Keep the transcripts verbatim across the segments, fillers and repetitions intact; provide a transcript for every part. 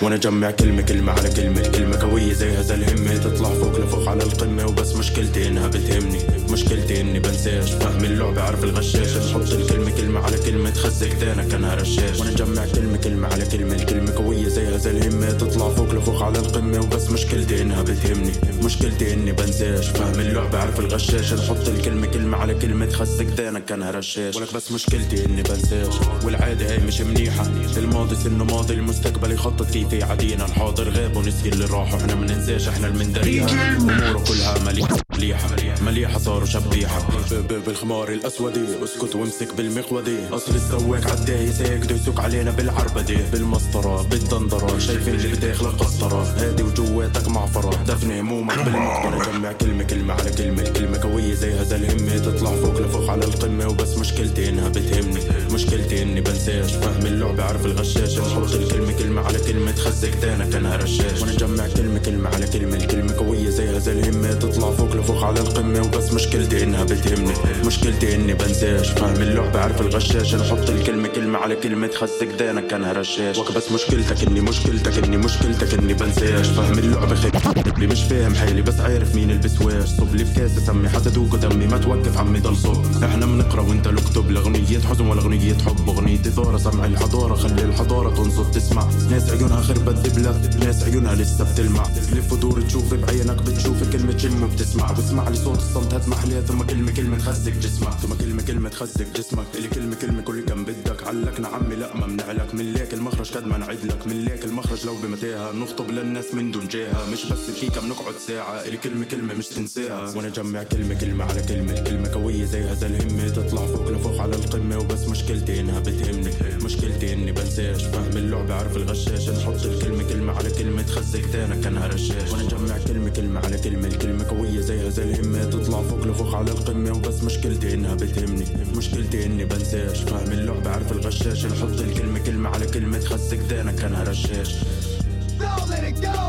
وانا جمع كلمة كلمة على كلمة، كلمة قوية زي هذا الهمة تطلع فوق لفوق على القمة. وبس مشكلتي انها بتهمني، مشكلتي اني بنساش، فهم اللعبة عارف الغشاش. نحط الكلمة كلمة على كلمة تخزق دانك انا رشاش. وانا جمع كلمة كلمة على كلمة، الكلمة قوية زي هذا الهمة تطلع فوق لفوق على القمة. وبس مشكلتي انها بتهمني، مشكلتي اني بنساش، فهم اللعبة عارف الغشاش. نحط الكلمة كلمة على كلمة تخزق دانك انا رشاش. ولك بس مشكلتي اني بنساش، والعادة هاي مش منيحة. الماضي سنه ماضي، المستقبل يخطط كيف يعدينا. الحاضر غاب ونسي اللي راح، واحنا مننساش احنا المندريها. اموره كلها مليحة مليحة مليحة صاروا شبيحة بالخمار الاسودي. اسكت وامسك بالمقودي، اصل السواق عالدايس يقدر يسوق علينا بالعربدة بالمسطرة بالدندرة. شايفين اللي بداخل قسطرة هادي وجواتك معفرة، دفن همومك بالمقبرة. جمع كلمة كلمة على كلمة، الكلمة قوية زي هذا الهمة تطلع فوق لفوق على القمة. وبس مشكلتي انها بتهمني، مشكلتي اني بنساش، فهم اللعبة عارف الغشاش. نحط الكلمة كلمة على كلمة تخزق دانك انا رشاش. وانا جمع كلمة كلمة على كلمة، الكلمة قوية زي هذا الهمة تطلع فوق لفوق على القمة. وبس مشكلتي انها بتهمني، مشكلتي اني بنساش، فهم اللعبة عارف الغشاش. نحط الكلمة كلمة على كلمة تخزق دانك انا رشاش. وبس مشكلتك اني مشكلتك اني مشكلتك اني بنساش، فهم اللعبة خير اللي مش فاهم حالي بس عارف مين البسواش. صب لي بكاسة سمي حتى دوق دمي، ما توقف عمي ضل صب. احنا بنقرا وانت لكتب، لاغنية حزن ولا اغنية حب، اغنية اثارة سمع الحضارة خلي الحضارة تنصت تسمع. ناس عيونها خربت دبلة، ناس عيونها لسه بتلمع. تلف ودور تشوف بعينك بتشوف كلمة شم وبتسمع. بسمع لي صوت الصمت هات محلية، ثم كلمة كلمة تخزق جسمك، ثم كلمة كلمة تخزق جسمك. اللي كلمة كلمة كل كم بدك علقنا عمي لا ما منعلك. من ليك المخرج قد ما نعدلك، من ليك المخرج لو بمتاها نخطب للناس من دون جاها. مش بس دقيقة بنقعد ساعة، اللي كلمة كلمة مش تنساها. وانا جمع كلمة كلمة على كلمة، الكلمة قوية زي هذا الهمة تطلع فوق لفوق على القمة. وبس مشكلتي انها بتهمني، مشكلتي اني بنساش، فهم اللعبة عارف الغشاش. نحط الكلمة كلمة على كلمة تخزق دانك انا رشاش. وانا جمع كلمة كلمة على كلمة، الكلمة قوية زي هذا الهمة تطلع فوق لفوق على القمة. وبس مشكلتي انها بتهمني، مشكلتي اني بنساش، فهم اللعبة عارف الغشاش. نحط الكلمة كلمة على كلمة تخزق دانك انا رشاش. Don't let it go.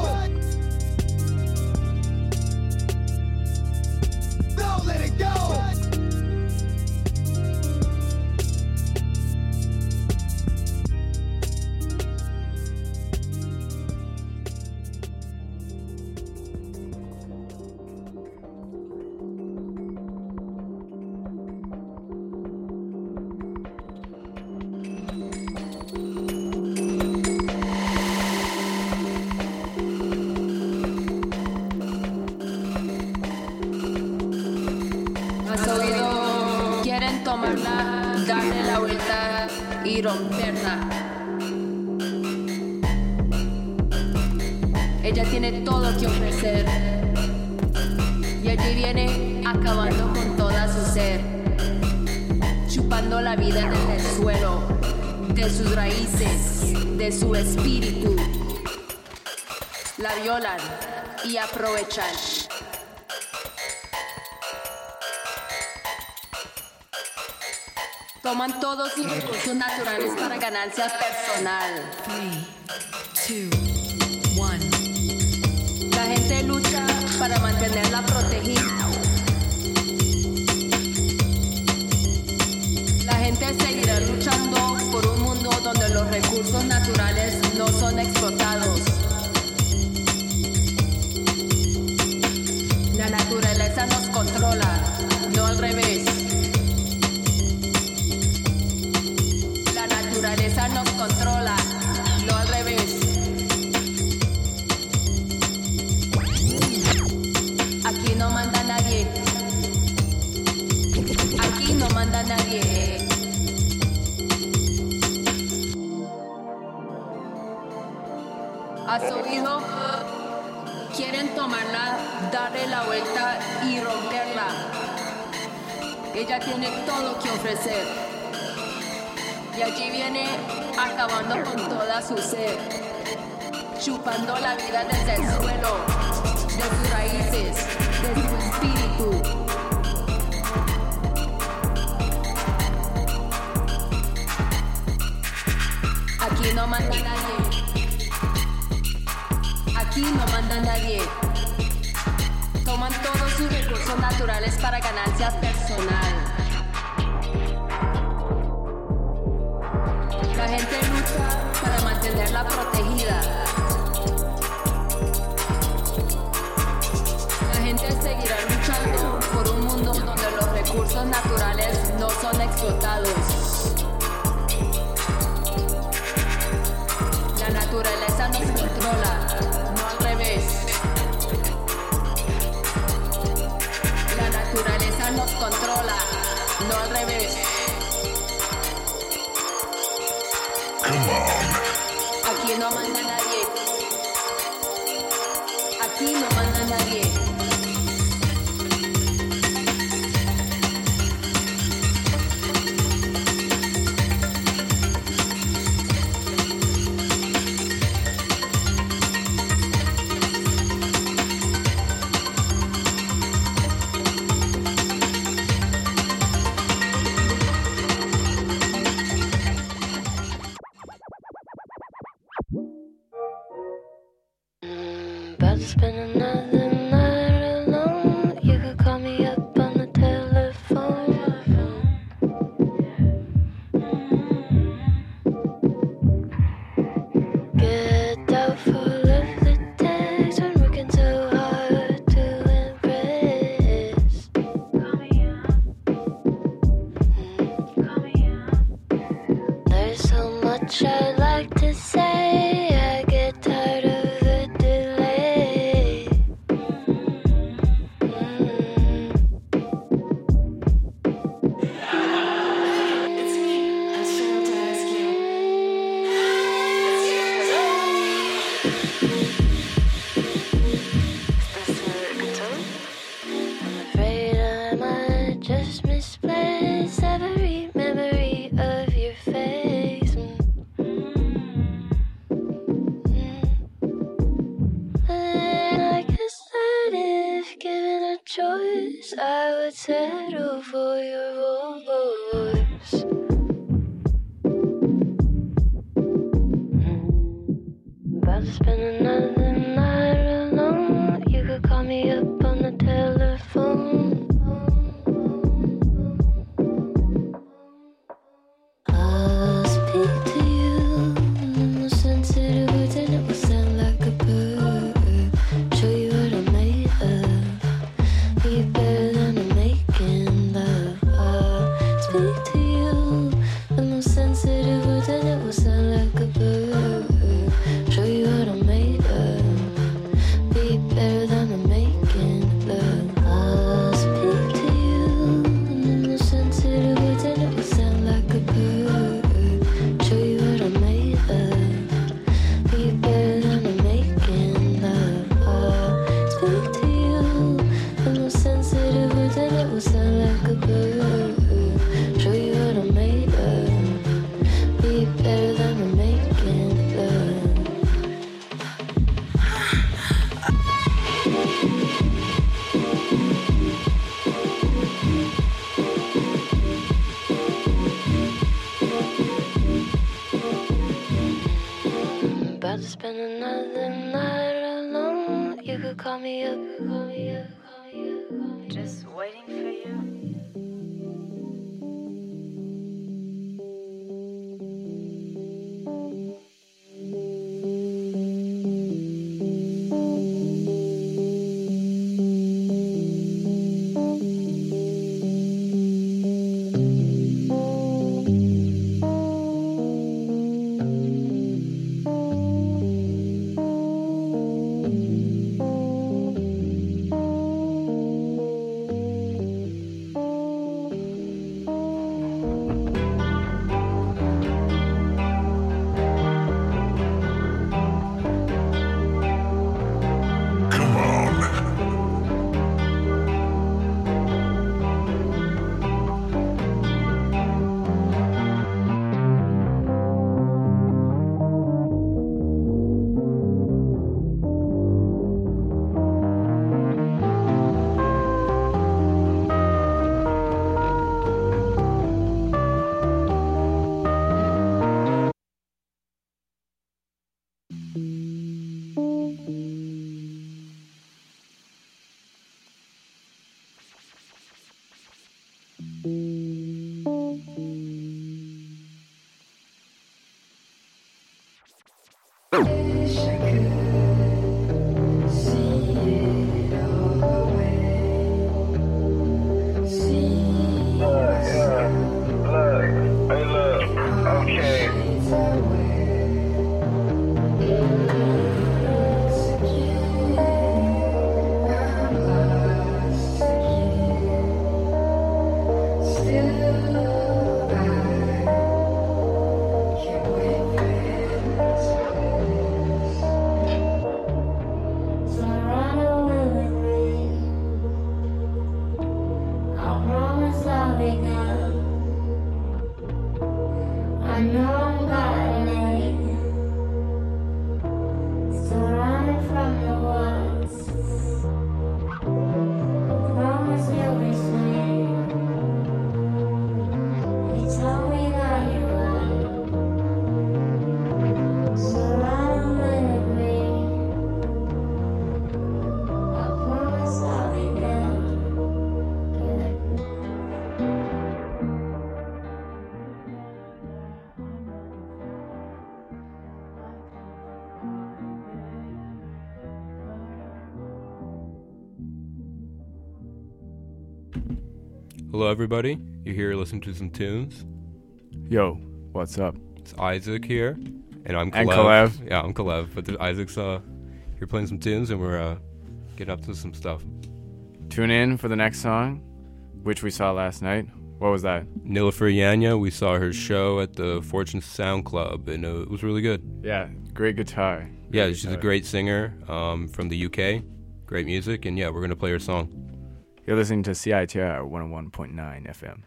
Don't let it go. Darle la vuelta y romperla. Ella tiene todo que ofrecer y allí viene acabando con toda su ser, chupando la vida desde el suelo, de sus raíces, de su espíritu. La violan y aprovechan. Toman todos sus recursos naturales para ganancia personal. three, two, one. La gente lucha para mantenerla protegida. La gente seguirá luchando por un mundo donde los recursos naturales no son explotados. La naturaleza nos controla, no al revés. La naturaleza nos controla, no al revés. Aquí no manda nadie. Aquí no manda nadie. ¿Has oído? Quieren tomarla, darle la vuelta y romperla. Ella tiene todo que ofrecer. Y allí viene acabando con toda su ser, chupando la vida desde el suelo, de sus raíces, de su espíritu. Aquí no manda nadie. Aquí no manda nadie. Toman todos sus recursos naturales para ganancia personal. La gente lucha para mantenerla protegida. agotados. La naturaleza nos controla, no al revés. La naturaleza nos controla, no al revés. Aquí no manda nadie. Aquí no manda nadie. About to spend another night alone. You could call me up on the telephone. Get doubtful of the days when working so hard to impress. Call me up. Call me up. There's so much I'd like to say. I get tired of I would settle for your voice. About to spend another night alone. You could call me up on the telephone. I'll speak to you in the sensitive words, and it will sound like a bird. Show you what I'm made of. Be better than I'm making love. I'll speak to you in the sensitive words, and it will sound like a bird. Show you what I'm made of. Be better than I'm making love. I'll speak to you in the sensitive words, and it will sound like a bird. Show you what I'm made of. Be better than I'm making love. I'll speak to you in the sensitive words, and it will sound like a bird. Show you what I'm made of. Be better than I'm making love. About to spend another night alone. You could call me up, call me up, call me up, call me up. Just waiting for you. Hello, everybody. You're here listening to some tunes. Yo, what's up? It's Isaac here, and I'm Kalev. And Kalev. Yeah, I'm Kalev, but the, Isaac's uh, here playing some tunes, and we're uh, getting up to some stuff. Tune in for the next song, which we saw last night. What was that? Nilüfer Yanya. We saw her show at the Fortune Sound Club, and uh, it was really good. Yeah, great guitar. Great yeah, guitar. she's a great singer um, from the U K. Great music, and yeah, we're going to play her song. You're listening to C I T R one oh one point nine F M.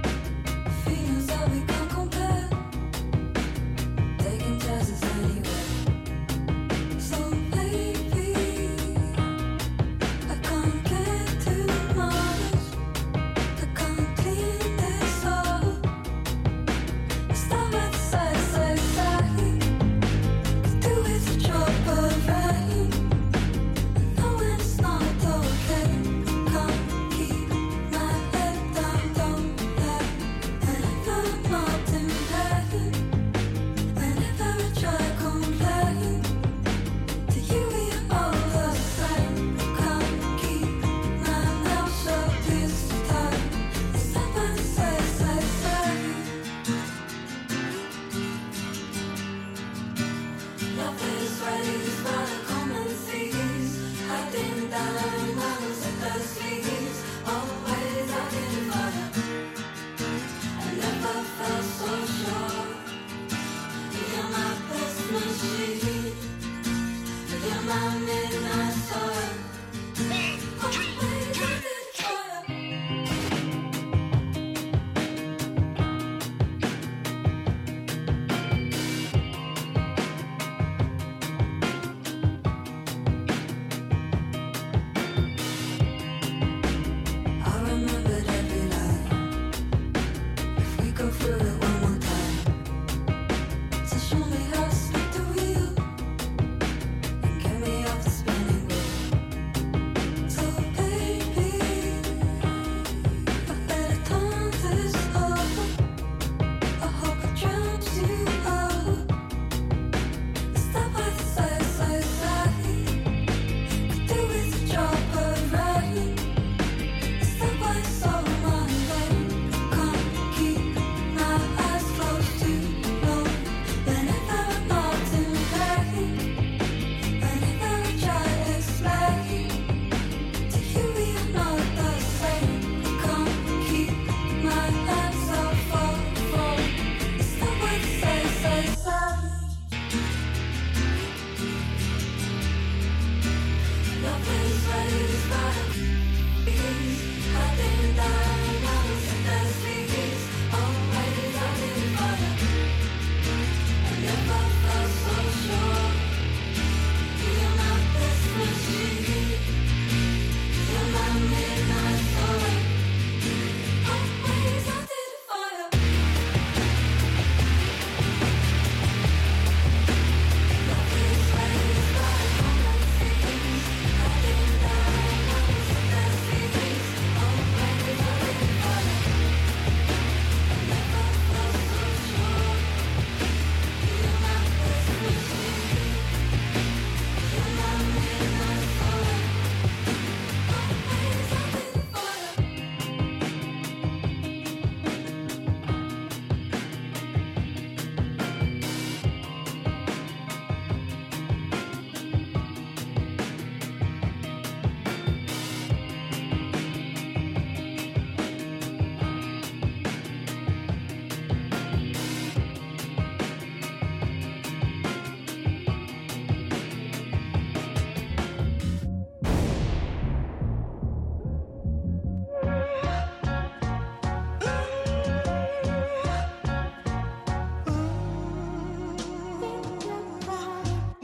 Feelings that we can't compare, taking chances anywhere.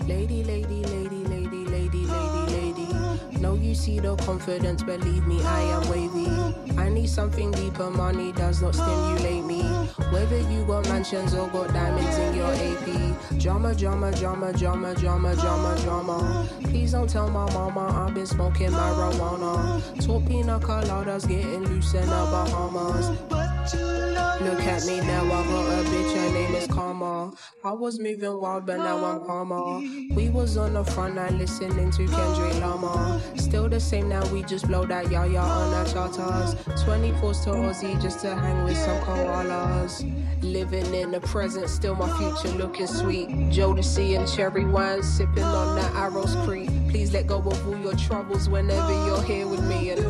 Lady, lady, lady, lady, lady, lady, lady. No, you see the confidence, believe me, I am wavy. I need something deeper, money does not stimulate me. Whether you got mansions or got diamonds in your A P. Drama, drama, drama, drama, drama, drama, drama. Please don't tell my mama I've been smoking marijuana. Talk pina coladas, getting loose in the Bahamas. Look at me now, I got a bitch, her name is Karma. I was moving wild, but now I'm calmer. We was on the front line listening to Kendrick Lamar. Still the same now, we just blow that yaya on our charters. twenty-fours to Aussie just to hang with some koalas. Living in the present, still my future looking sweet. Jodeci and cherry wine, sipping on that Arrows Creek. Please let go of all your troubles whenever you're here with me. And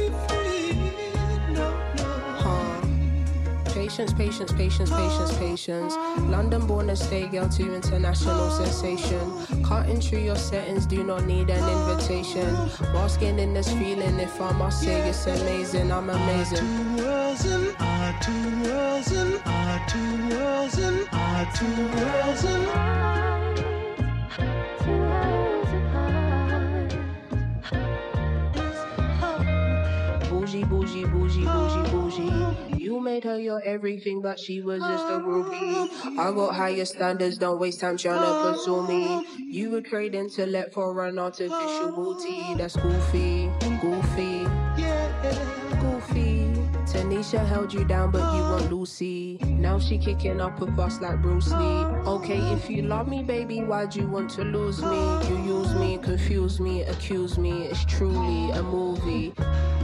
Patience, patience, patience, patience, patience. London born and stay girl to international sensation. Cutting through your settings, do not need an invitation. Basking in this feeling, if I must say it's amazing, I'm amazing. Two worlds and our two worlds and our two worlds and our two worlds and Bougie, bougie, bougie, bougie, bougie. You made her your everything, but she was just a groupie. I got higher standards, don't waste time trying to pursue me. You would trade intellect for an artificial booty. That's goofy, goofy, goofy. Tanisha held you down, but you want Lucy. Now she kicking up a fuss like Bruce Lee. Okay, if you love me, baby, why'd you want to lose me? You use me, confuse me, accuse me. It's truly a movie.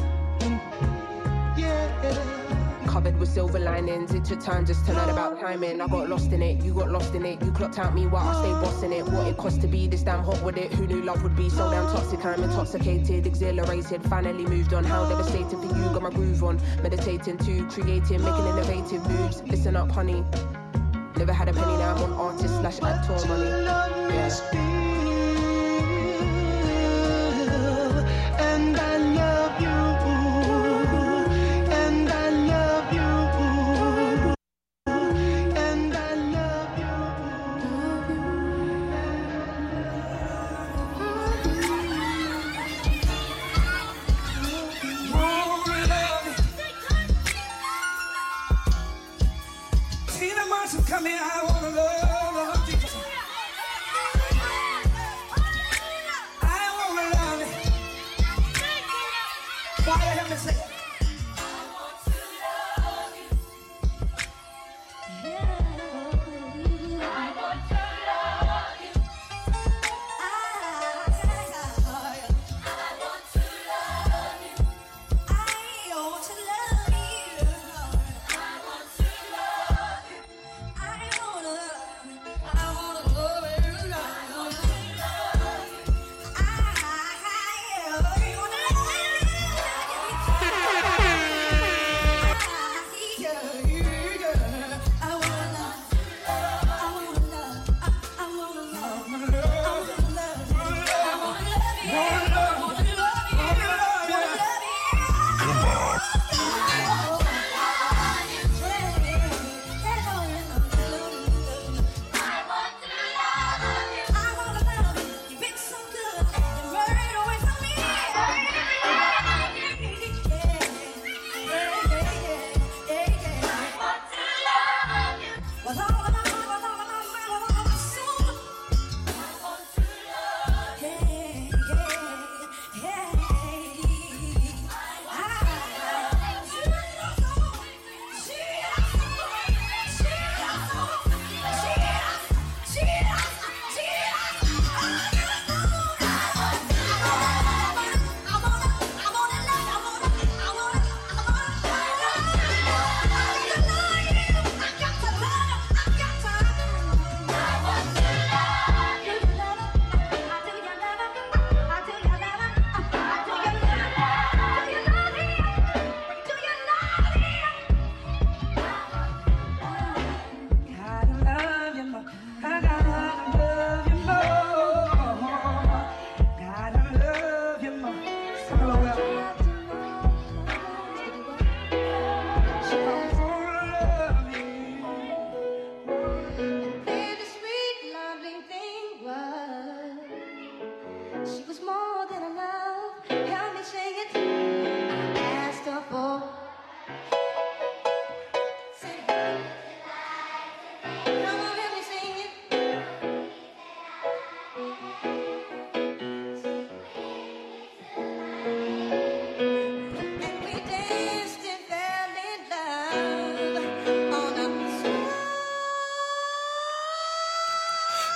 Covered with silver linings, it took time just to learn about timing. I got lost in it, you got lost in it. You clocked out me while I stayed bossing it. What it cost to be this damn hot with it. Who knew love would be so damn toxic? I'm intoxicated, exhilarated, finally moved on. How devastating for you, got my groove on. Meditating to creating, making innovative moves. Listen up, honey. Never had a penny, now I'm on artist slash actor money. Yeah. And I love you. Come here, I wanna love you. I wanna love you. Why you hear me say? I want to love you. Yeah. I want to love you. I, I want to love you. I want to love you. I want to love you. I wanna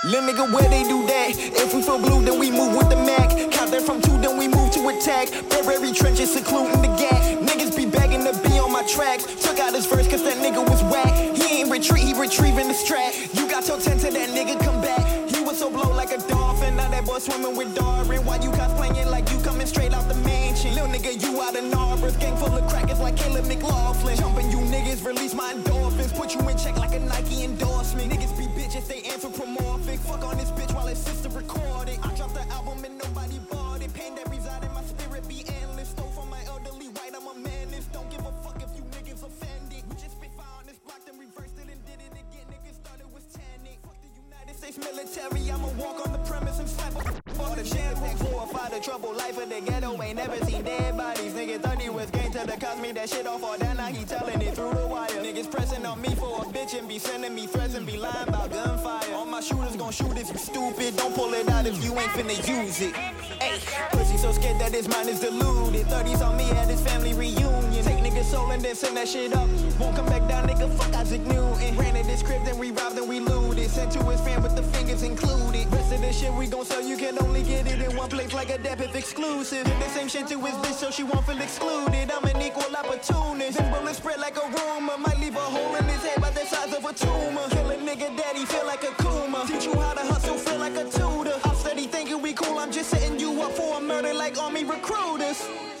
Little nigga, where they do that? If we feel blue, then we move with the Mac. Count that from two, then we move to attack. Burberry trenches, secluding the gap. Niggas be begging to be on my tracks. Took out his verse cause that nigga was whack. He ain't retreat, he retrieving the strap. You got your ten to that nigga come back. He was so blow like a dolphin. Now that boy swimming with Darwin. Why you cosplaying like you coming straight out the mansion? Little nigga, you out of Narberth. Gang full of crackers like Caleb McLaughlin. Jumping you niggas, release my endorphins. Put you in check like a Nike endorsement. Niggas be bitches, they anthropomorphic. Fuck on this bitch while his sister recorded. I dropped the album and nobody bought it. Pain that reside in my spirit be endless. Stole from my elderly right, I'm a menace. Don't give a fuck if you niggas offended. We just spit fire on this block, then reversed it and did it again. Niggas started with Tannic. Fuck the United States military, I'ma walk on the premise and slap a for the shit. Glorify the trouble life of the ghetto. Ain't never seen dead bodies. Niggas thought he was game till the cost me that shit off all that. Now he telling it through the wire. Niggas pressing on me for a bitch and be sending me threats and be lying about gunfire. All my shooters gon' shoot if you stupid. Don't pull it out if you ain't finna use it. Ayy, pussy so scared that his mind is deluded. thirties on me at his family reunion. Take niggas soul and then send that shit up. Won't come back down, nigga, fuck Isaac Newton. Ran in this crib, then we robbed and we looted. Sent to his fan with the fingers included. Rest of the shit we gon' sell, you can only get it in one place like a debit exclusive. Did the same shit to his bitch so she won't feel excluded. I'm an equal opportunist. And bullets spread like a rumor. Might leave a hole in his head by the size of a tumor. Kill a nigga daddy, feel like a Kuma. Teach you how to hustle, feel like a tutor. I'm steady thinking we cool, I'm just setting you up for a murder like army recruiters.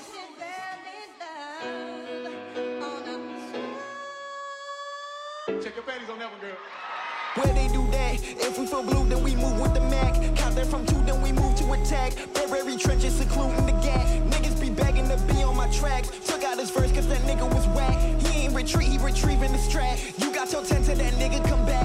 Check your panties on that one, girl. Where they do that? If we feel blue, then we move with the Mac. Count that from two, then we move to attack. Burberry trenches, secluding the gap. Niggas be begging to be on my tracks. Took out his verse cause that nigga was whack. He ain't retreat, he retrieving the strap. You got your ten to that nigga come back.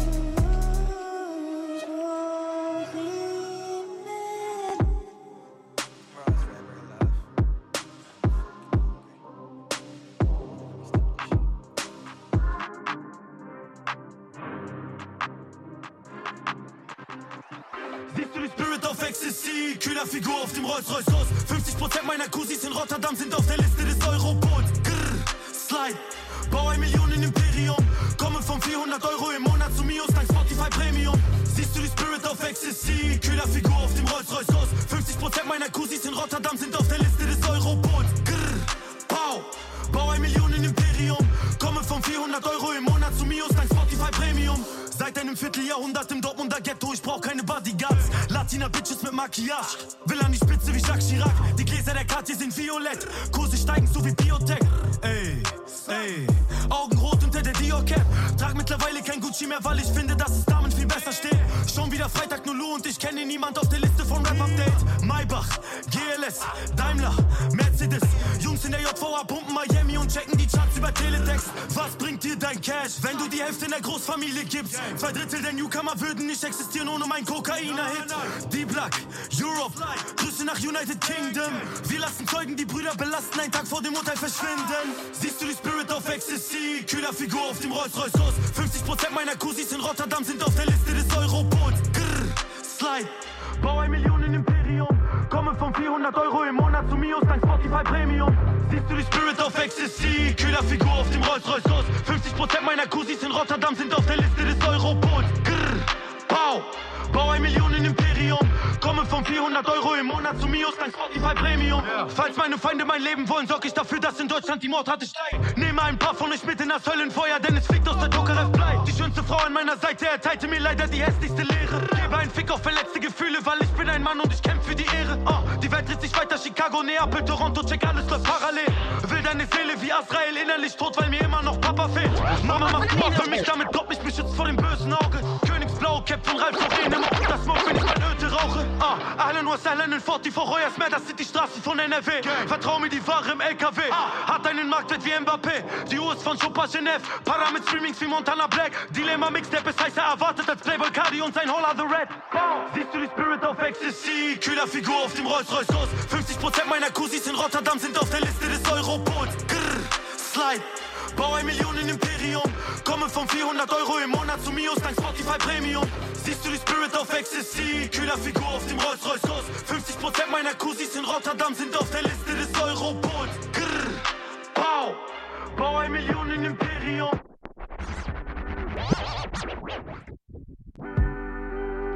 Kühlerfigur auf dem Rolls-Royce aus. fünfzig Prozent meiner Cousins in Rotterdam sind auf der Liste des Europols. Grrr, Slide, bau ein Millionen-Imperium. Komme von vierhundert Euro im Monat zu Mios dank Spotify Premium. Siehst du die Spirit of Ecstasy? Kühlerfigur auf dem Rolls-Royce aus. fünfzig Prozent meiner Cousins in Rotterdam sind auf der Liste des Europols. Grrr, bau, bau ein Millionen-Imperium. Komme von vierhundert Euro im Monat zu Mios dank Spotify Premium. Seit einem Vierteljahrhundert im Dortmunder Ghetto, ich brauch keine Bodyguards. Latina Bitches mit Maquillage, will an die Spitze wie Jacques Chirac. Die Gläser der Cartier sind violett, Kurse steigen so wie Biotech. Ey, ey, Augenrot unter der Dior-Cap. Trag mittlerweile kein Gucci mehr, weil ich finde, dass es Damen viel besser steht. Schon wieder Freitag nur Lu und ich kenne niemand auf der Liste von Rap Update. Maybach, G L S, Daimler, Mercedes. Jungs in der J V A pumpen Miami und checken die Charts über Teletext. Was bringt dir dein Cash, wenn du die Hälfte in der Großfamilie gibst? Zwei Drittel der Newcomer würden nicht existieren ohne mein Kokainer-Hit. D-Block, Europe, Grüße nach United Kingdom. Wir lassen Zeugen die Brüder belasten, einen Tag vor dem Urteil verschwinden. Siehst du die Spirit of Ecstasy? Kühlerfigur auf dem Rolls-Royce aus. fünfzig Prozent meiner Cousins in Rotterdam sind auf der Liste des Europols. Grrr, Slide, bau ein Millionen-Imperium. Komme von vierhundert Euro im Monat zu Mios dank Spotify Premium. Siehst du die Spirit of Ecstasy? Kühlerfigur auf dem Rolls-Royce aus. fünfzig Prozent meiner Cousins in Rotterdam sind auf der Liste des Europols. Grrr, bau, bau ein Millionen-Imperium. Komme von vierhundert Euro im Monat zu Mios dank Spotify Premium. Yeah. Falls meine Feinde mein Leben wollen, sorg ich dafür, dass in Deutschland die Mordrate steigt. Nehme ein paar von euch mit in das Höllenfeuer, denn es fliegt aus der Tokarev Blei. Die schönste Frau an meiner Seite erteilte mir leider die hässlichste Lehre. Gebe einen Fick auf verletzte Gefühle, weil ich bin ein Mann und ich kämpfe für die Ehre. Oh, die Welt dreht sich weiter, Chicago, Neapel, Toronto, check, alles läuft parallel. Will deine Seele wie Azrael innerlich tot, weil mir immer noch Papa fehlt. Mama macht Mord für mich, damit Gott mich beschützt vor dem bösen Auge. Königsblau, Cap von Ralf Lauren, im Auge, das Smoke, wenn ich mein Öte rauche. Ah, Ahlen was Ahlen in vierzig, Royals mehr, das sind die Straßen von N R W. Vertrau mir, die Ware im L K W. Hat einen Marktwert wie Mbappé. Die Uhr ist von Chopin Genève. Para mit Streamings wie Montana Black. Dilemma Mixtape ist heißer erwartet als Playboy Cardi und sein Holla the Red. Siehst du die Spirit of Ecstasy? Kühlerfigur auf dem Rolls-Royce aus. fünfzig Prozent meiner Cousins in Rotterdam sind auf der Liste des Europols. Grrr, Slide, bau ein Millionen-Imperium. Komme von vierhundert Euro im Monat zu Mios dank Spotify Premium. Siehst du die Spirit of Ecstasy? Kühlerfigur auf dem Rolls-Royce aus. fünfzig Prozent meiner Cousins in Rotterdam sind auf der Liste des Europols. Grrr, bau, bau ein Millionen-Imperium.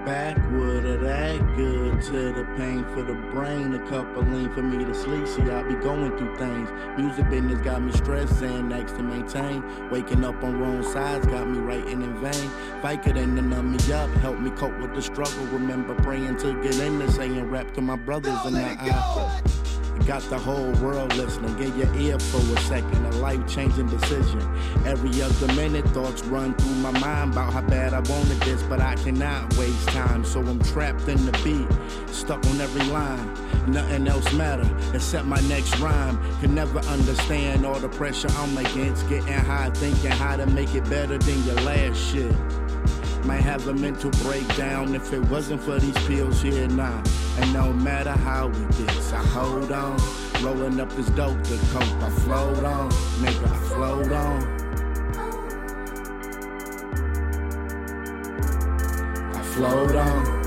backwood of that good to the pain for the brain. A couple lean for me to sleep. See, I be going through things. Music business got me stressed and next to maintain. Waking up on wrong sides got me writing in vain. Fight could end and numb me up, help me cope with the struggle. Remember praying to get in there, saying rap to my brothers in the eye. Got the whole world listening, get your ear for a second, a life-changing decision. Every other minute, thoughts run through my mind about how bad I wanted this, but I cannot waste time, so I'm trapped in the beat, stuck on every line. Nothing else matter except my next rhyme. Can never understand all the pressure I'm against, getting high, thinking how to make it better than your last shit. Might have a mental breakdown if it wasn't for these pills here now. And no matter how we gets, I hold on. Rolling up this dope, the coke, I float on. Nigga, I float on. I float on.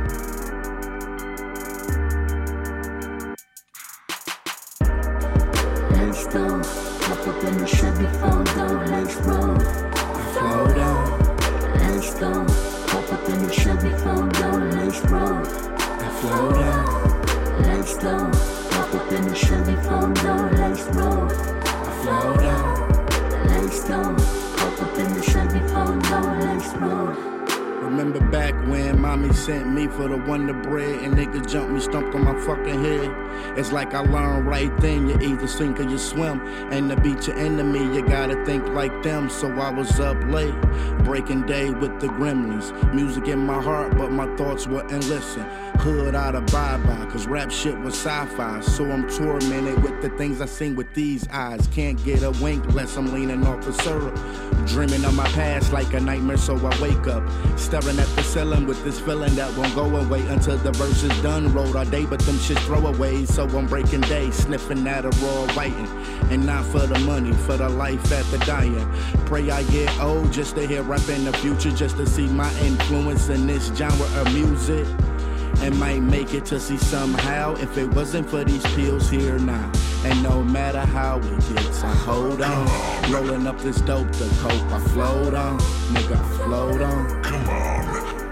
Let's go. Hop up in the Chevy photo, let's roll. I float on. Let's go, hop up in the Chevy photo, let's roll. I float on. Let's go, hop up in the Chevy photo, let's roll. I float on. Let's go, hop up in the Chevy photo, let's roll. Remember back when mommy sent me for the Wonder Bread and niggas jumped me, stumped on my fucking head. It's like I learned right then, you either sink or you swim. And to beat your enemy, you gotta think like them. So I was up late, breaking day with the gremlins. Music in my heart, but my thoughts wouldn't listen. Hood out of bye-bye, cause rap shit was sci-fi. So I'm tormented with the things I sing with these eyes. Can't get a wink unless I'm leaning off the syrup. Dreaming of my past like a nightmare, so I wake up staring at the ceiling with this feeling that won't go away until the verse is done. Wrote all day, but them shit throwaways. So I'm breaking day, sniffing at a raw writing. And not for the money, for the life at the dying. Pray I get old just to hear rap in the future, just to see my influence in this genre of music. And might make it to see somehow if it wasn't for these pills here now. And no matter how it gets, I hold on. Rolling up this dope, the coke, I float on. Nigga, I float on. Come on.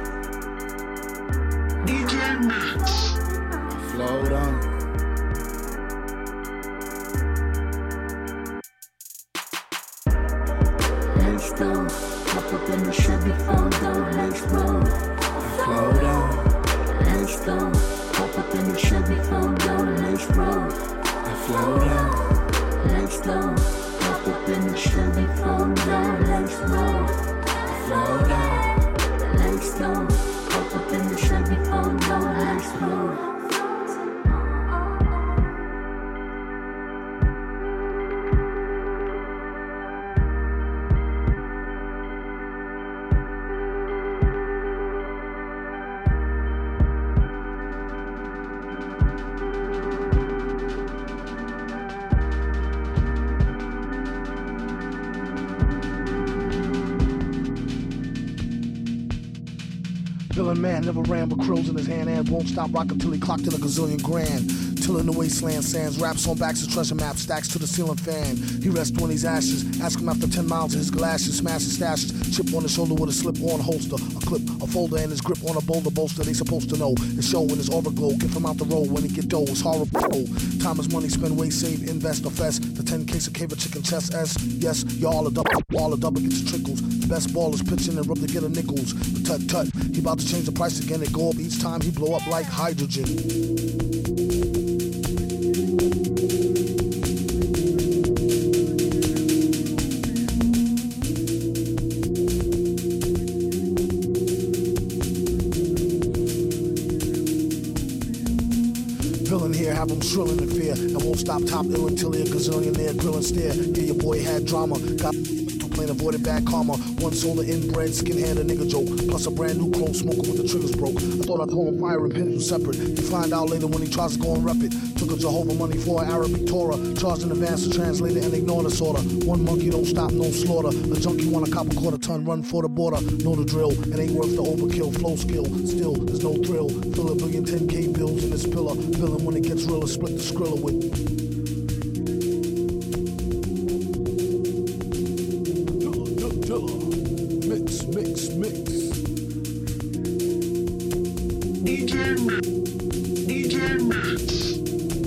D J Mix. I float on. Let's go. Hop up in the Chevy photo, let's roll. I float on. Let's go, hop up in the Chevy photo, let's roll. I float on. Let's go, hop up in the Chevy photo, let's roll. I float on. Let's go, hop up in the Chevy photo, let's roll. Villain man never ran but crows in his hand and won't stop rocking till he clocked in a gazillion grand. Till in the wasteland sands, raps on backs of treasure maps, stacks to the ceiling fan. He rests when he's ashes, ask him after ten miles of his galoshes, smashes stashes, chip on his shoulder with a slip-on holster, a clip, a folder, and his grip on a boulder bolster. They supposed to know his show and his aura glow, get him out the road when he get dough. It's horrible. Time is money, spend, waste, save, invest, or fest. The ten case of cave of chicken chest S. Yes, y'all a double, all a double gets trickles. The best ballers pitching and rub to get a nickels. But tut tut, he about to change the price again. It go up each time he blow up like hydrogen. Have them shrilling in fear and won't stop top ill until they're a gazillionaire. Grill and stare. Yeah, your boy had drama. Got to plain avoided bad karma. One solar inbred, skin hand, a nigga joke. Plus a brand new chrome smoker with the triggers broke. I thought I'd hold him fire and pin him separate. You find out later when he tries to go and rep it. Took a Jehovah money for an Arabic Torah. Charged in advance to translate it and ignore the sorta. One monkey don't stop, no slaughter. A junkie want a cop a quarter ton, run for the border. Know the drill, it ain't worth the overkill. Flow skill, still, there's no thrill. Fill a billion ten K bills in this pillar. Fill him when it gets realer, split the skrilla with. Mix, mix, mix. D J Mix.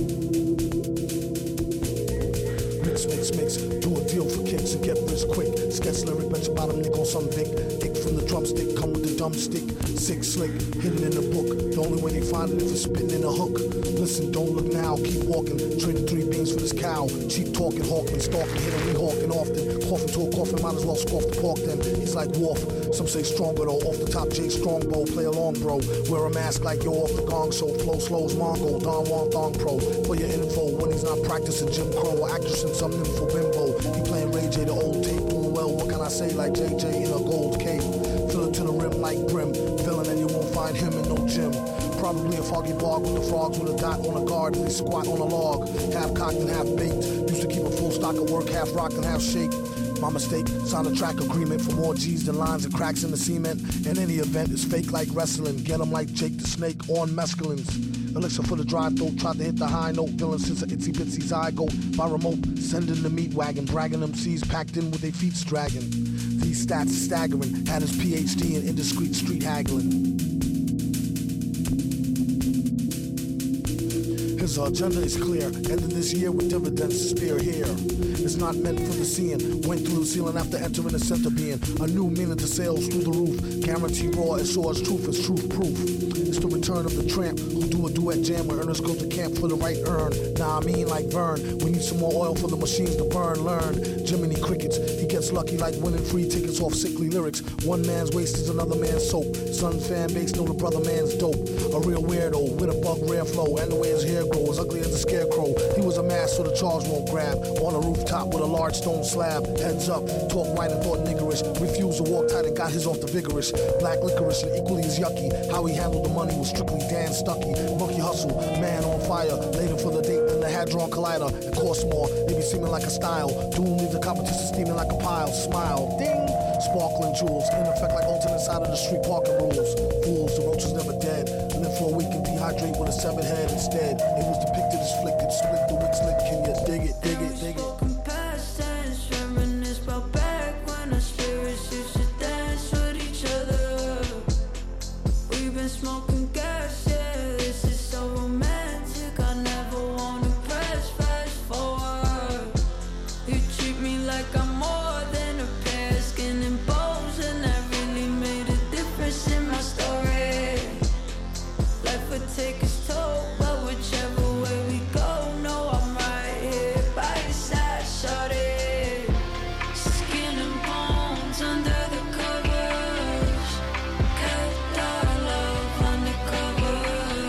Mix, mix, mix, do a deal for kicks and get rich quick. Sketch lyric, bet your bottom nick on some Vic. Dick from the drumstick, come with the dumb stick. Sick slick, hidden in the book. The only way they find it if it's spitting in a hook. Listen, don't look now, keep walking. Trading three beans for this cow. Cheap talking, Hawkman, stalking, hitting, we hawking often. Coughing to a coffin, might as well scoff the pork then. He's like Wolf, some say stronger though. Off the top, Jay Strongbow, play along, bro. Wear a mask like yo off the gong show. Flow slow as Mongo, Don Juan Thong Pro. For your info, when he's not practicing Jim Crow, actress in some info bimbo. He playing Ray J, the old tape, doing well. What can I say? Like J J in a gold cape. Fill it to the rim like brim. Villain and you won't find him in no gym. Probably a foggy bog with the frogs with a dot on a guard and they squat on a log. Half cocked and half baked. Used to keep a full stock of work, half rocked and half shake. My mistake, signed a track agreement for more G's than lines and cracks in the cement. In any event, it's fake like wrestling. Get 'em like Jake the Snake on mescalines. Elixir for the dry throat, tried to hit the high note. Villain since a itsy bitsy zygote. By remote, sending the meat wagon. Bragging M Cs packed in with their feet dragging. These stats staggering. Had his P H D in indiscreet street haggling. His agenda is clear, ending this year with dividends to spear here. It's not meant for the seeing, went through the ceiling after entering the center being. A new meaning to sales through the roof, guarantee raw as sure as truth is truth proof. It's the return of the tramp who do a duet jam where earners go to camp for the right earn. Nah, I mean like Vern, we need some more oil for the machines to burn, learn. Jiminy Crickets, he gets lucky like winning free tickets off sickly lyrics. One man's waste is another man's soap. Son fan base know the brother man's dope. A real weirdo with a bug rare flow and the way his hair grows. As ugly as a scarecrow, he was a mask so the charge won't grab. On a rooftop with a large stone slab. Heads up, talk white and thought niggerish. Refused to walk tight and got his off the vigorous. Black licorice and equally as yucky. How he handled the money was strictly Dan Stucky. Monkey hustle, man on fire. Later for the date in the Hadron Collider. It costs more, they be seeming like a style. Doom leaves the competition steaming like a pile. Smile, ding, sparkling jewels. In effect like alternate side of the street parking rules. Fools, the roach is never dead. Live for a week and dehydrate with a severed head instead. It was depicted as flicked, split the wick slick. Can you dig it, dig it, dig it? Smoking gas, yeah, this is so romantic. I never wanna press fast forward. You treat me like I'm more than a pair of skin and bones, and that really made a difference in my story. Life would take its toll, but whichever way we go, no, I'm right here by your side, shorty. Skin and bones under the covers. Kept our love undercover.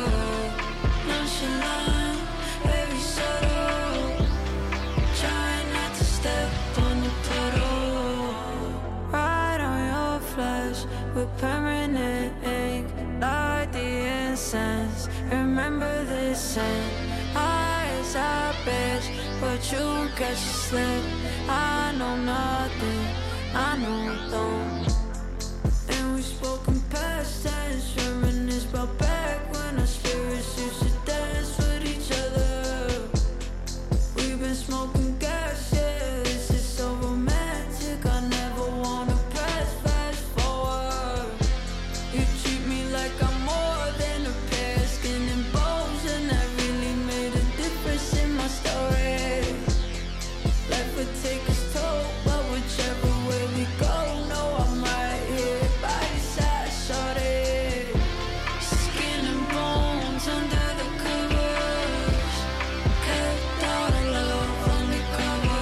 Nonchalant, very subtle. Trying not to step on the puddle. Right on your flesh with permanent ink. Like the incense. Remember this scent. Eyes I bitch, but you catch a slip. I know nothing, I know it don't. And we spoken past tense, reminisce about back when our spirits used to dance with each other. We've been smoking gas, yeah, this is so romantic. I never wanna press fast forward. You treat me like I'm more than a pair of skin and bones, and that really made a difference in my story. Life would take its toll, but whichever way we go, no, I'm right here by your side, shorty. Skin and bones under the covers. Kept all the love undercover.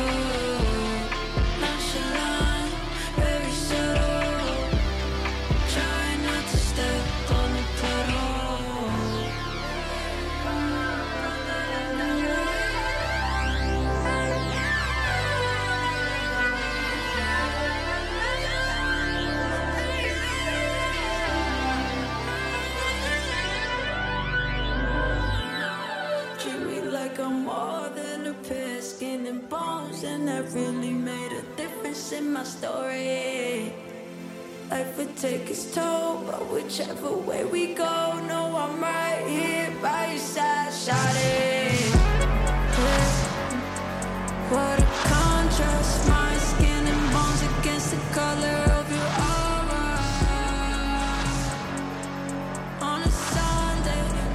Nonchalant, very subtle. Trying not to step on the puddle. Treat me like I'm more than a pair of skin and bones, and that really made a difference in my story. Life would take its toll, but whichever way we go, no, I'm right here by your side, shawty. What a contrast, my skin and bones against the color of your aura. On a Sunday,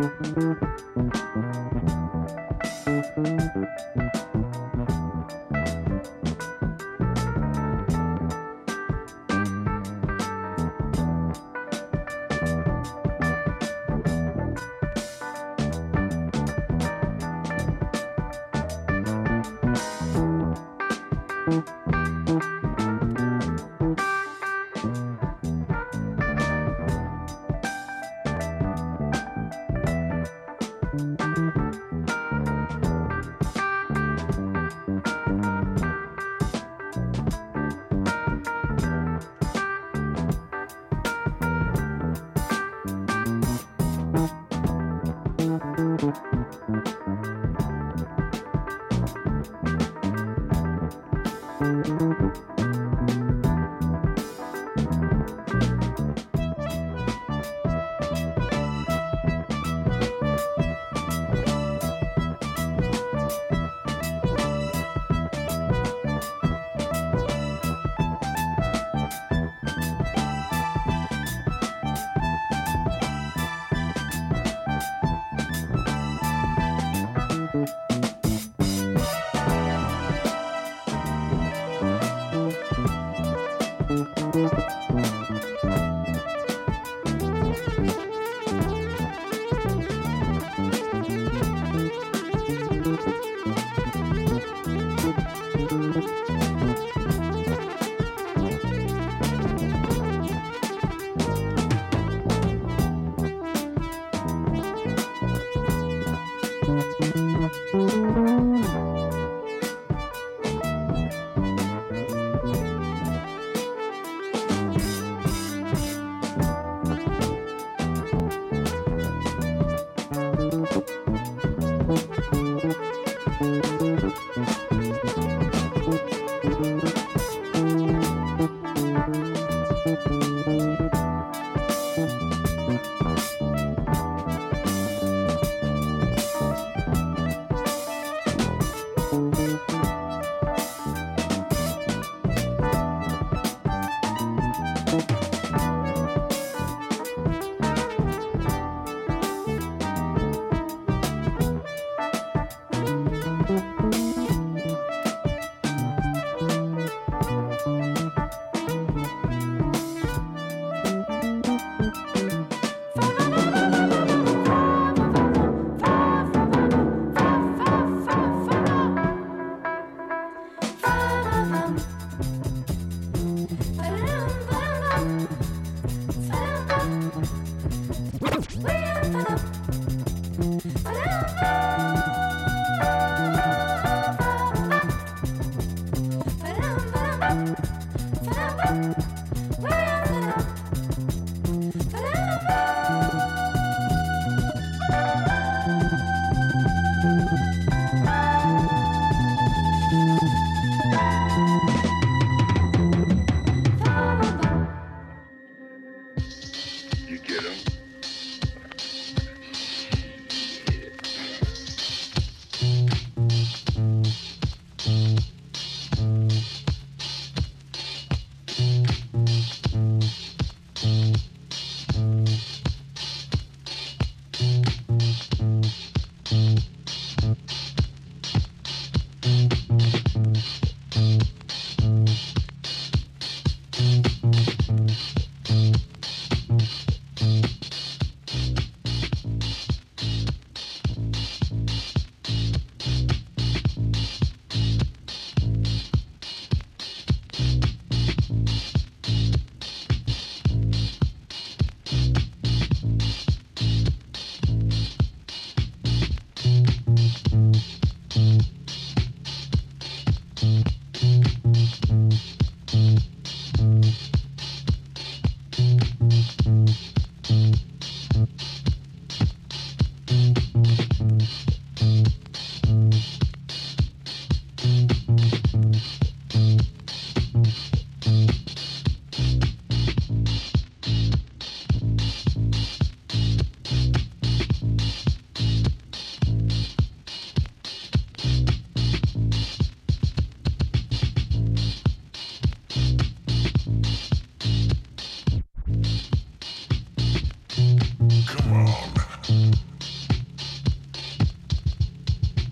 Thank you.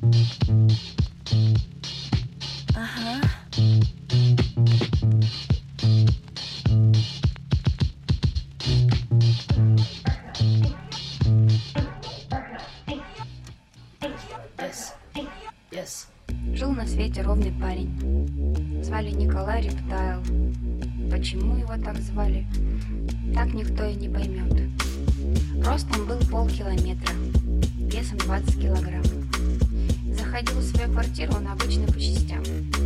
Ага. Yes. Yes. Жил на свете ровный парень. Звали Николай Рептайл. Почему его так звали, так никто и не поймет. Ростом был полкилометра, весом двадцать килограмм. Заходил в свою квартиру он обычно по частям.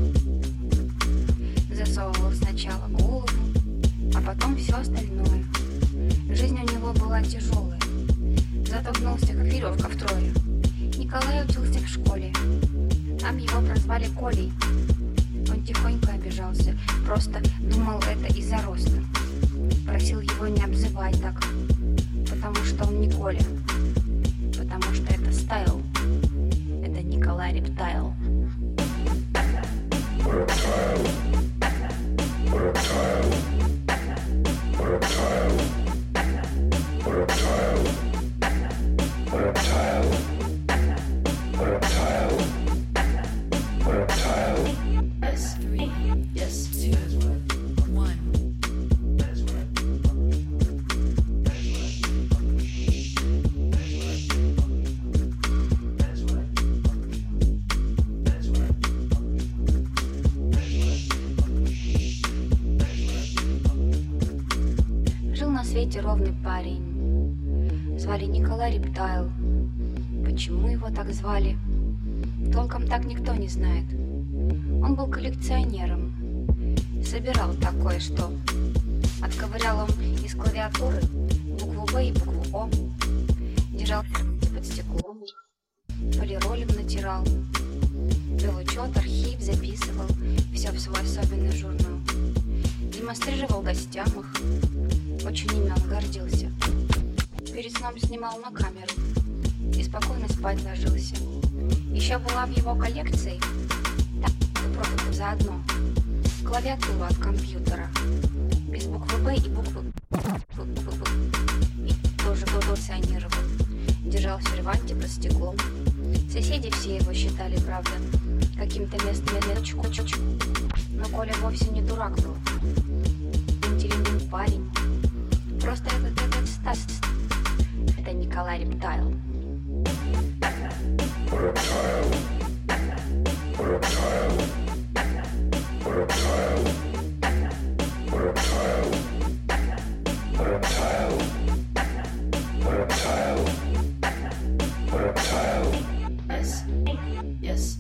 Засовывал сначала голову, а потом все остальное. Жизнь у него была тяжелая, зато гнулся как веревка втрое. Николай учился в школе, там его прозвали Колей. Он тихонько обижался, просто думал это из-за роста. Просил его не обзывать так, потому что он не Коля, потому что это стайл, это Николай Рептайл. Reptile. Reptile. Reptile. Reptile. Reptile. Reptile. Reptile. Yes, three, yes, two, one. Жил на свете ровный парень. Звали Николай Рептайл. Почему его так звали? Толком так никто не знает. Он был коллекционером. Собирал такое, что отковырял он из клавиатуры букву В и букву О. Держал под стеклом. Полиролем натирал. Вел учет, архив, записывал. Все в свой особенный журнал. Демонстрировал гостям их. Очень ими он гордился. Перед сном снимал на камеру и спокойно спать ложился. Еще была в его коллекции, так, просто заодно, клавиатура от компьютера, без буквы Б и буквы и тоже коллекционировал. Держал в серванте под стеклом. Соседи все его считали, правда, каким-то местным мелочку-чучу. Но Коля вовсе не дурак был. Интеллигентный парень. Просто этот, этот Стас. Это Николай Рептайл. Reptile. Reptile. Reptile. Reptile. Reptile. Reptile. Reptile. Yes. Yes.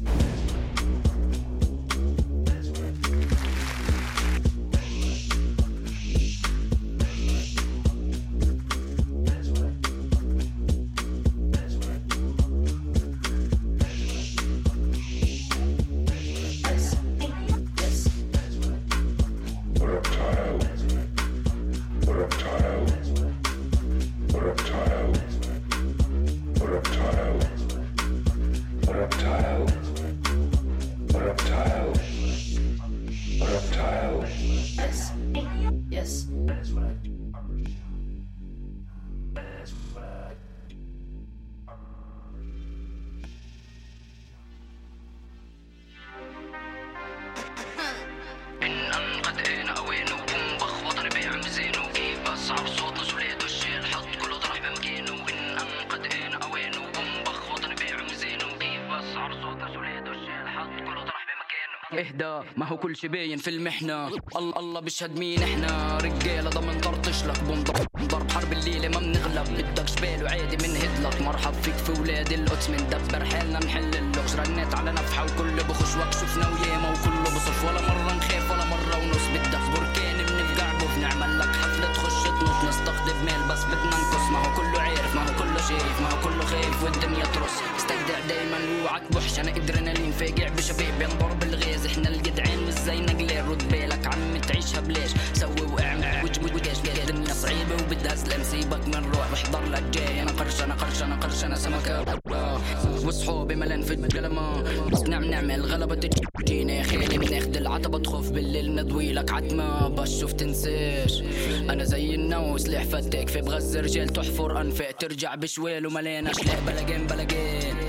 اهدى ما هو كل شي باين في المحنة. الله الله بيشهد مين احنا رجالة ضمن طرطش لك ضرب حرب الليلة ما بنغلب. بدك جبال وعادي من هدلك مرحب فيك في ولاد القدس من دبر حالنا نحل اللغز. رنيت على نفحة وكل بخش وقت شفنا وياما وكله بصف ولا مرة نخاف ولا مرة ونص. بدك بركان بنفقع بوف نعمل لك حفلة تخش تنط نستخدم مال بس بدنا نقص. ما هو كله عارف ما هو كله شايف ما هو كله خايف والدنيا ترص. استجدع دايما وعك بوحش انا ادرينالين فاجع بشباب ينضرب الغاز. احنا الجدعان مش زي نجلين رد بالك عم تعيشها بلاش. سوي واعمل وجاش الدنيا صعيبة وبدها سلام. سيبك من روح واحضر لك جاي. انا قرش انا قرش انا قرش انا سمكة وصحابي ملان في الجلمة. نعم نعمل غلبة تجينا خالي بناخد العتبة تخوف بالليل نضوي لك عتمة بشوف تنساش. انا زي النو سلاح فتاك في بغز رجال تحفر انفاق ترجع بشوال وملان اشلاء بلجان بلجان.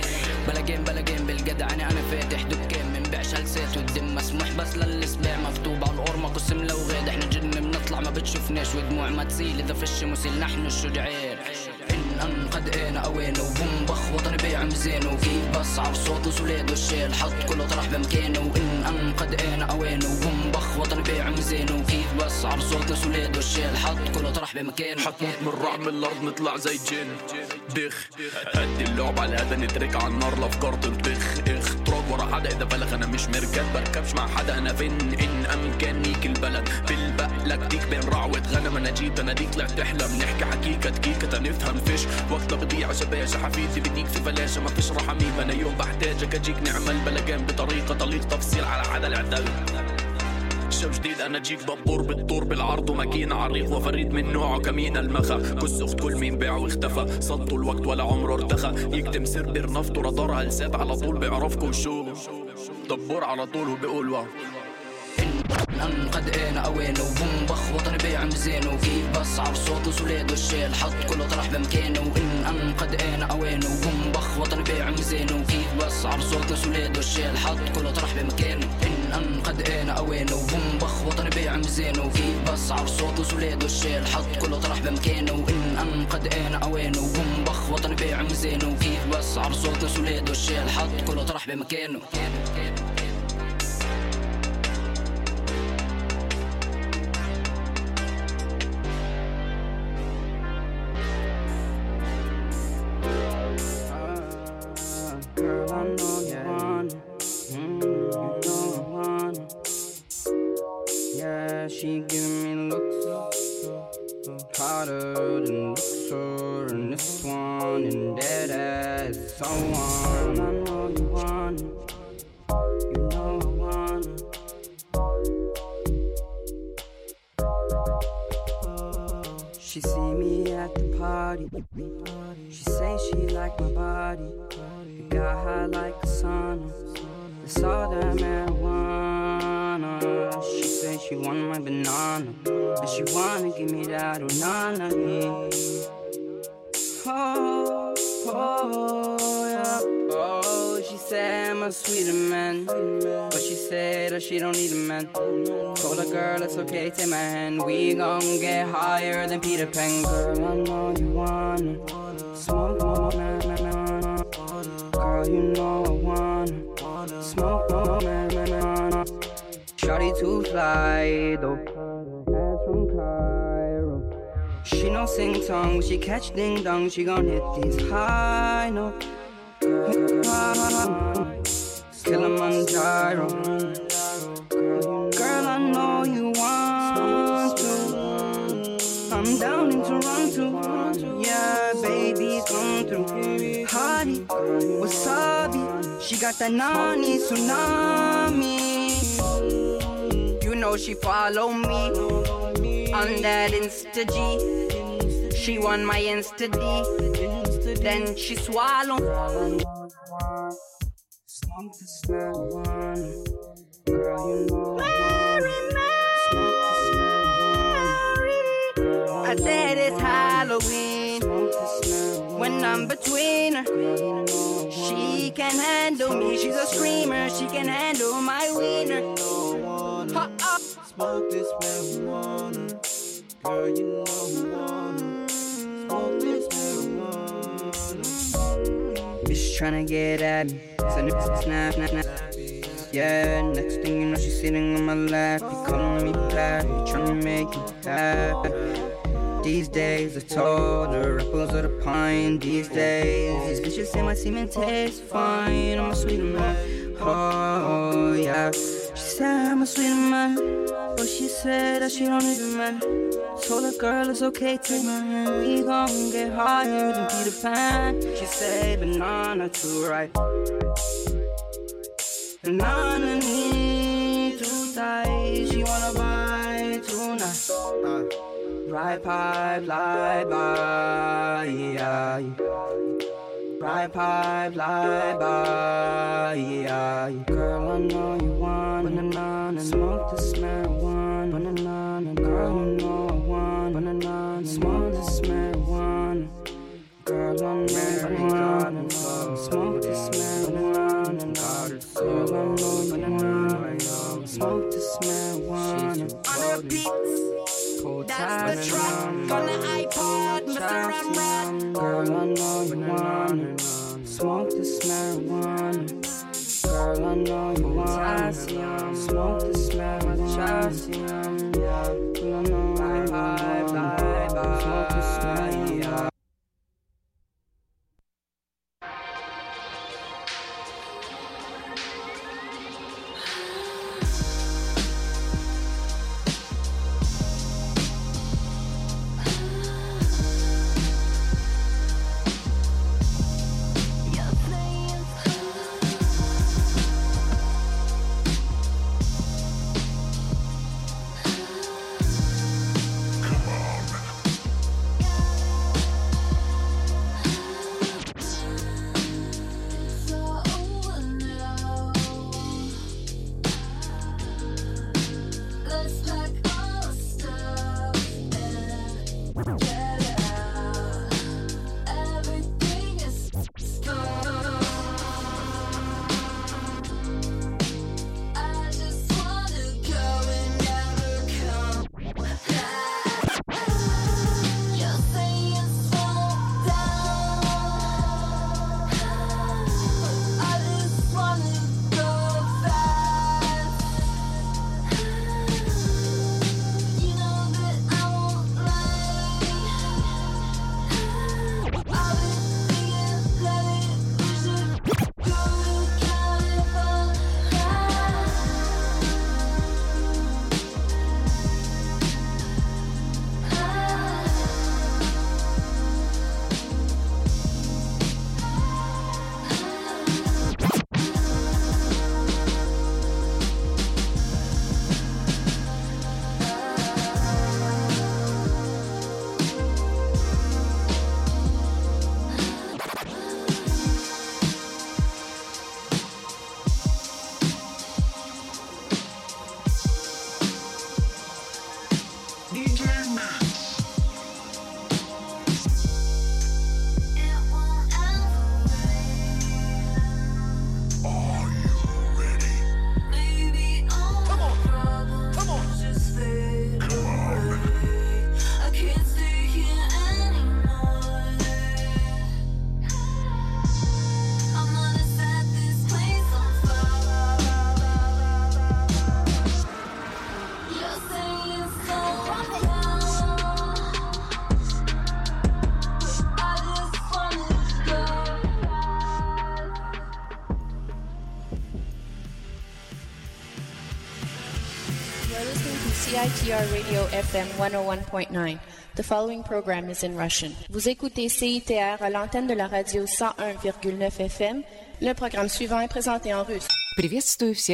بلا جيم بلا جيم بالجدعنة أنا فاتح دكان منبيعش هلسات والدم مسموح بس للسباع مكتوب على القرمة قسم لو غاد احنا جن بنطلع ما بتشوفناش ودموع ما تسيل إذا فش مسيل نحن الشجعان إن أن قد أنا أوانه وبوم بخ وطني بيع ميزانه وكيف بسعر صوت وسولاد والشال حط كله طرح بمكانه وإن أن قد أنا أوانه وبوم بخ وطني بيع ميزانه وكيف بسعر صوت وسولاد والشال حط كله طرح بمكانه حتموت من الرعب من الأرض نطلع زي جن بخ أدي اللعب على هذا نترك على النار لأفكار تنطخ اخ تراب ورا حدا إذا بلغ أنا مش مركب بركبش مع حدا أنا فين إن أمكانيك البلد بالبقلك ديك بين رعوة غنم أنا جيت أنا ديك طلعت تحلم نحكي حكيكة دقيقة تنفهم فيش وقت بضيع شباشة حفيدي بديك في فلاشة ما فيش رحميم أنا يوم بحتاجك أجيك نعمل بلجان بطريقة طليق تفصيل على عدا العدل شو جديد أنا جيك ببور بالطور بالعرض وماكينة عريض وفريد من نوعه كمين المخا كس أخت كل مين باع واختفى صدوا الوقت ولا عمره ارتخى يكتم سربر نفط ورادار هلسات على طول بيعرفكم شو دبور على طول وبيقول واو أن قد أنا أوانه وبوم بخ وطني بيع ميزانه وكيف بسعر صوت وسولاد والشال حط كله طرح بمكانه وإن أن قد أنا أوانه وبوم بخ وطني بيع ميزانه وكيف بسعر صوت وسولاد والشال حط كله طرح بمكانه إن أن قد أنا أوانه وبوم بخ وطني بيع ميزانه وكيف بسعر صوت وسولاد والشال حط كله طرح بمكانه وإن أن قد أنا أوانه وبوم بخ وطني بيع ميزانه وكيف بسعر صوت وسولاد والشال حط كله طرح بمكانه Girl, I know you want it. Mm, you know I want it. Yeah, she giving me looks hotter than Luxor, and this one and that ass so on. Girl, I know you want it. You know I want it. She see me at the party. She say she like my body. Got high like a sauna. It's all that marijuana. She say she want my banana, and she wanna give me that unana. Oh, oh, yeah. Oh, she said I'm a sweeter man, but she said that she don't need a man. Told her girl it's okay, take my hand. We gon' get higher than Peter Pan. Girl, I know you wanna smoke more, na na na. Girl, you know I wanna smoke more, na na na. Shawty too fly, though. Ass from Cairo. She no sing song, she catch ding dong. She gon' hit these high notes. Kilimanjaro. Girl, I know you want to. I'm down in Toronto. Yeah, baby, come through. Hottie, wasabi. She got that nani tsunami. You know she follow me on that Insta G. She want my Insta D. Then she swallow. Smoke this marijuana. Girl, you know Mary, Mary. I said it's Halloween. When I'm between her, she can handle me. She's a screamer. She can handle my wiener. Ha-ha. Smoke this marijuana. Girl, you know who wanna smoke this marijuana. Bitch tryna get at me. Send it snap, snap, snap. Yeah, next thing you know, she's sitting on my lap. You calling me back, you tryna make me happy. These days, I told her apples are the pine. These days, these bitches say my semen tastes fine. I'm a sweeter man. Oh, yeah. She said I'm a sweeter man, but she said that she don't need a man. Told her girl it's okay, take my hand. We gon' get higher than Peter Pan. She said banana too right. Banana need two thighs. She wanna buy tonight. Uh, right pipe, lie by, yeah. Right pipe, lie by, yeah. Girl, I know you want banana, smoke this marijuana. Banana, girl, you know I want banana, smoke this marijuana. Girl, I know you want smoke this marijuana. C I T R Radio F M one oh one point nine. The following program is in Russian. Vous écoutez C I T R à l'antenne de la radio cent un virgule neuf F M. Le programme suivant est présenté en russe. Приветствую всех